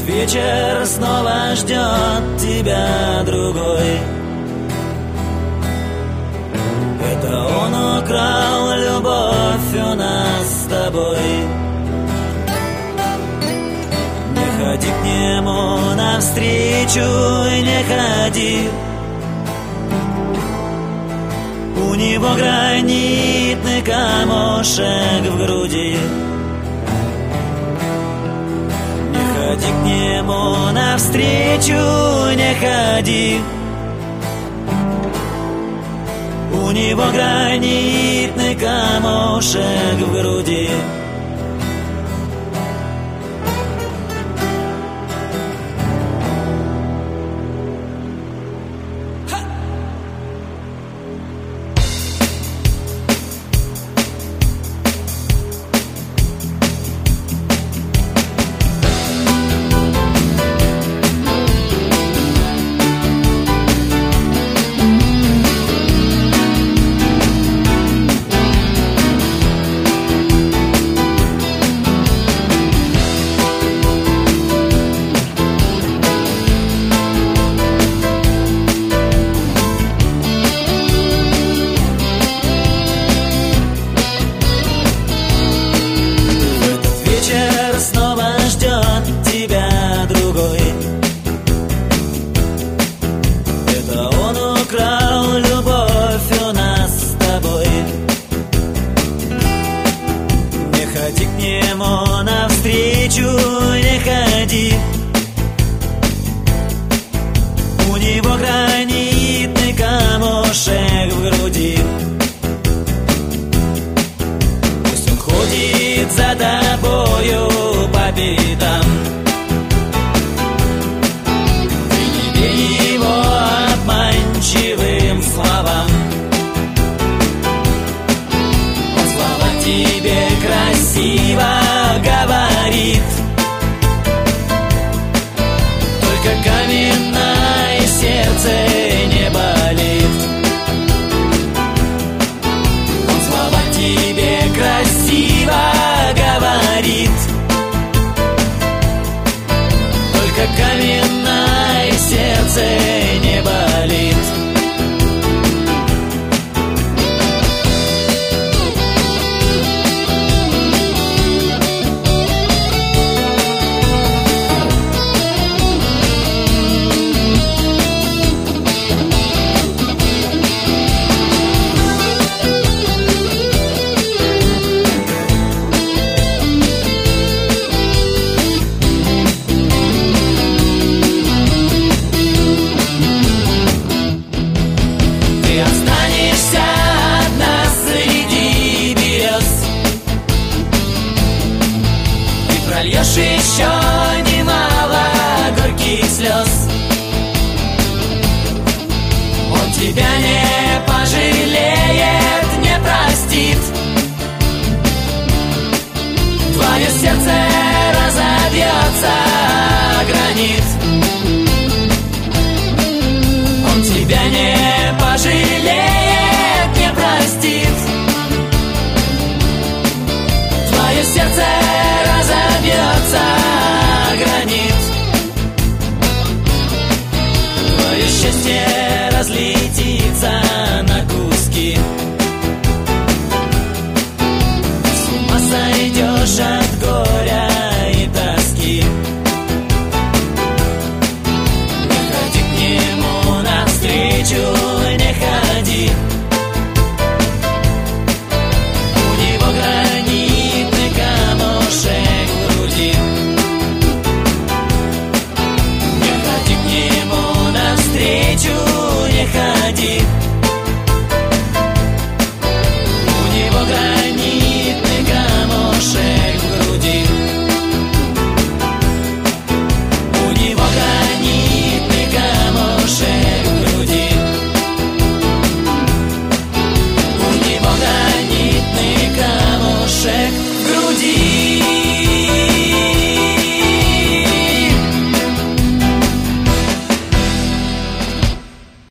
Вечер снова ждет тебя другой. Это он украл любовь у нас с тобой. Не ходи к нему навстречу, не ходи. У него гранитный камушек в груди. Не ходи к нему навстречу, не ходи. У него гранитный камушек в груди. За тобою по пятам. Ты не верь его обманчивым словам. Он слова тебе красиво говорит, только каменное сердце не болит. Он слова тебе красиво говорит, только